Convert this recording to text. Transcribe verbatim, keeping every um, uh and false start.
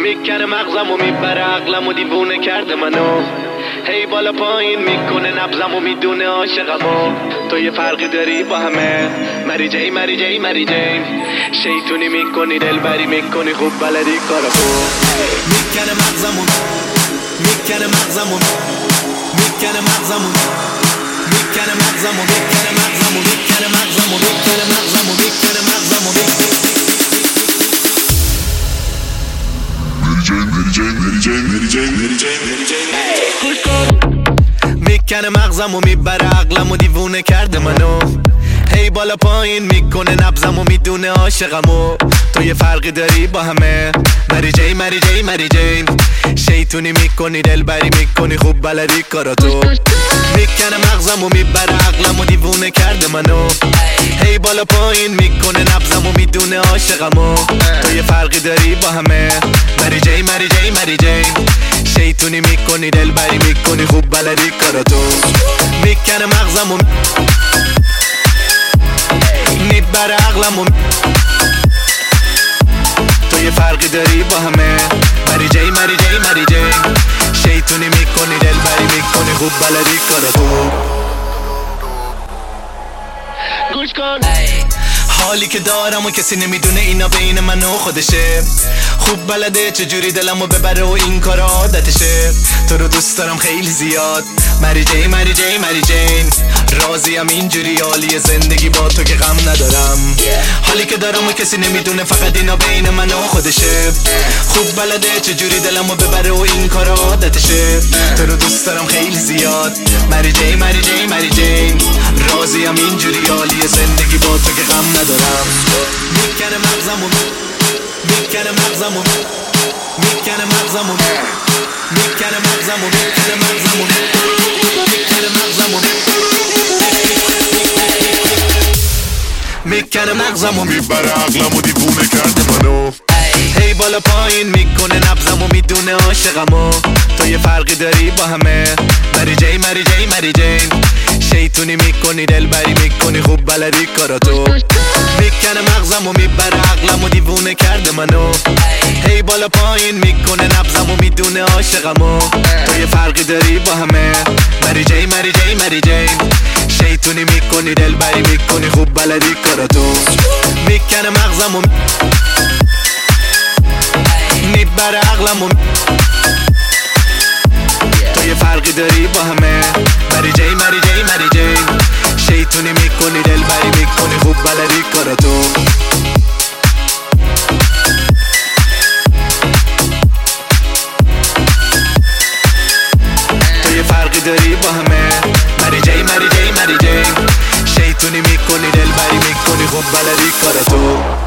میکنه مغزم و میبره عقلم و دیوونه کرده منو، هی بالا پایین میکنه نبزم و میدونه عاشقمو. تو یه فرقی داری با همه، مری جی مری جی مری جی، شیطونی میکنی دلبری میکنی خوب بلدی کارو. میکنه مغزم و میکنه مغزم و میکنه مغزم و میکنه مغزم و میکنه مغزم و میکنه مغزم و میکنه مغزم و میکنه مغزم و میکنه مغزم و میبره عقلم و دیوونه کرده منو، هی بالا پایین میکنه نبزم و میدونه عاشقمو. تو یه فرقی داری با همه، مری جی مری جی مری جی، شیطونی میکنی دلبری میکنی خوب بلدی کاراتو. میکنه مغزم و میبره عقلم و دیوونه کرده منو، هی بالا پایین میکنه نبزم و میدونه عاشقمو. تو یه فرقی داری با همه، مری جی مری جی مری جی، شیطونی میکنی دلبری میکنی خوب بلدی کاراتو. میکنه مغزم و میبره عقلم و تو یه فرقی داری با همه، مری جی مری جی مری جی، شیطونی میکنی دلبری میکنی خوب بلدی کاراتو. گوش کن حالی که دارم و کسی نمیدونه اینا بین من و خودشه، خوب بلده چجوری دلمو ببره و این کار عادتشه. تو رو دوست دارم خیلی زیاد، مری جی مری جی مری جین، راضیم اینجوری حالی زندگی با تو که غم ندارم. حالی که دارم و کسی نمیدونه فقط اینا بین من و خودشه، خوب بلده چجوری دلمو ببره و این کار عادتشه. تو رو دوست دارم خیلی زیاد، مری جی مری جی مری جین، راضیم اینجوری حالی زندگی با تو که غم ندارم. میکنه مغزم و میکنه مغزم و میکنه مغزم و میکنه مغزم و میکنه مغزم و میکنه مغزم و میکنه مغزم و میبره عقلم و دیوونه کرده منو، هی بالا پایین میکنه نبزم و میدونه عاشقمو. تو یه فرقی داری با همه، مری جی مری جی مری جین، شیطونی میکنی دلبری میکنی خوب بلدی کاراتو. میکنه مغزم و میبره عقلم و دیوونه کرده منو، هی بالا پایین میکنه نبزم و میدونه عاشقمو. تو یه فرقی داری با همه، مری جی مری جی مری جین، شیطونی میکنی دلبری میکنی خوب بلدی کاراتو. میکنه مغزم و میبره عقلم و تو یه فرقی داری با همه، مری جی مری جی مری جین، شیطونی میکنی دلبری میکنی خوب بلدی کاراتو. تو یه فرقی داری با همه، مری جی مری جی مری جین، شیطونی میکنی دلبری میکنی خوب بلدی کاراتو.